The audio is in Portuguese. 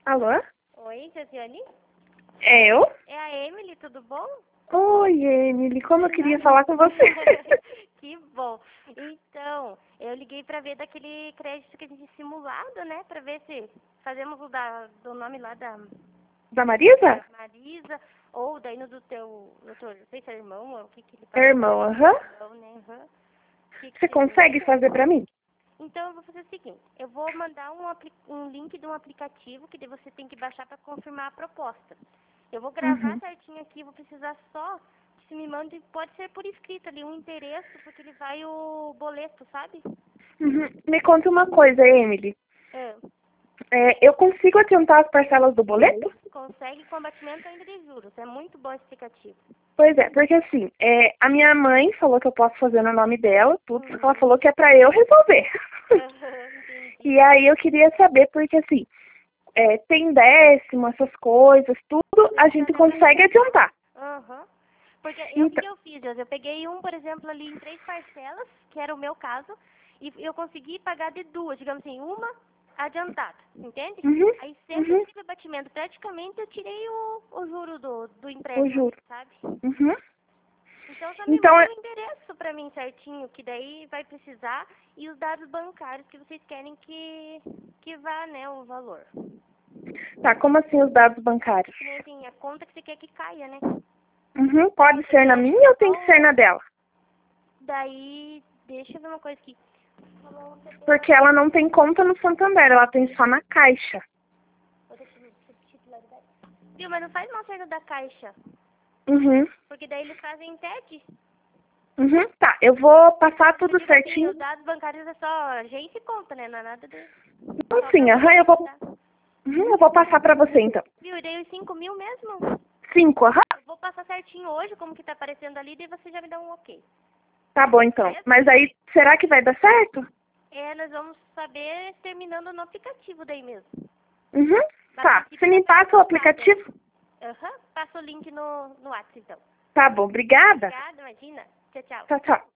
Alô? Oi, Josiane? É eu? É a Emily, tudo bom? Oi, Emily. Como eu queria falar com você. Que bom. Então, eu liguei pra ver daquele crédito que a gente simulado, né? Pra ver se fazemos o do nome lá da Da Marisa? Marisa, ou daí no do teu, não sei se é irmão, ou o que ele É irmão, aham. Irmão, né? Aham. Que Você seria? consegue fazer pra mim? Então, eu vou fazer o seguinte, eu vou mandar um link de um aplicativo que daí você tem que baixar para confirmar a proposta. Eu vou gravar certinho aqui, vou precisar só que se me mande, pode ser por escrito ali, um endereço, porque ele vai o boleto, sabe? Me conta uma coisa, Emily. É, Eu consigo adiantar as parcelas do boleto? consegue com abatimento ainda de juros, é muito bom esse aplicativo. Pois é, porque assim, a minha mãe falou que eu posso fazer no nome dela, tudo, só que ela Uhum. falou que é pra eu resolver. Entendi. E aí eu queria saber, porque assim, tem décimo, essas coisas, tudo a gente consegue adiantar. Aham. Porque o que Então, que eu fiz, Deus? Eu peguei por exemplo, ali em 3 parcelas, que era o meu caso, e eu consegui pagar de duas, digamos assim, uma adiantada, entende? uhum, Aí sempre que uhum, teve abatimento, praticamente eu tirei o juro do eu empréstimo, juro. sabe? Uhum. Então só me Então, manda o endereço pra mim certinho, que daí vai precisar, e os dados bancários que vocês querem que vá, né, o valor. tá, como assim os dados bancários? Que nem assim, a conta que você quer que caia, né? Uhum, pode ser na minha ou tem que ser na dela? Daí, deixa eu ver uma coisa aqui. Porque ela não tem conta no Santander, ela tem só na Caixa. Viu, mas não faz mal sair da caixa. Uhum, Porque daí eles fazem TED. uhum, tá, eu vou passar Eu tudo digo assim, certinho. os dados bancários é só agência e conta, né? Não é nada de... Então Só pra sim, aham, você mandar. eu vou passar pra você então. Viu, e daí os 5 mil mesmo? 5, aham. Eu vou passar certinho hoje, como que tá aparecendo ali, daí você já me dá um ok. Tá bom então. Beleza? Mas aí, será que vai dar certo? Nós vamos saber terminando no aplicativo daí mesmo. Uhum, A tá. princípio Você já me vai passa o aprovada. aplicativo? Aham, passa o link no WhatsApp então. Tá bom, obrigada. Obrigada, imagina. Tchau, tchau. Tchau, tchau.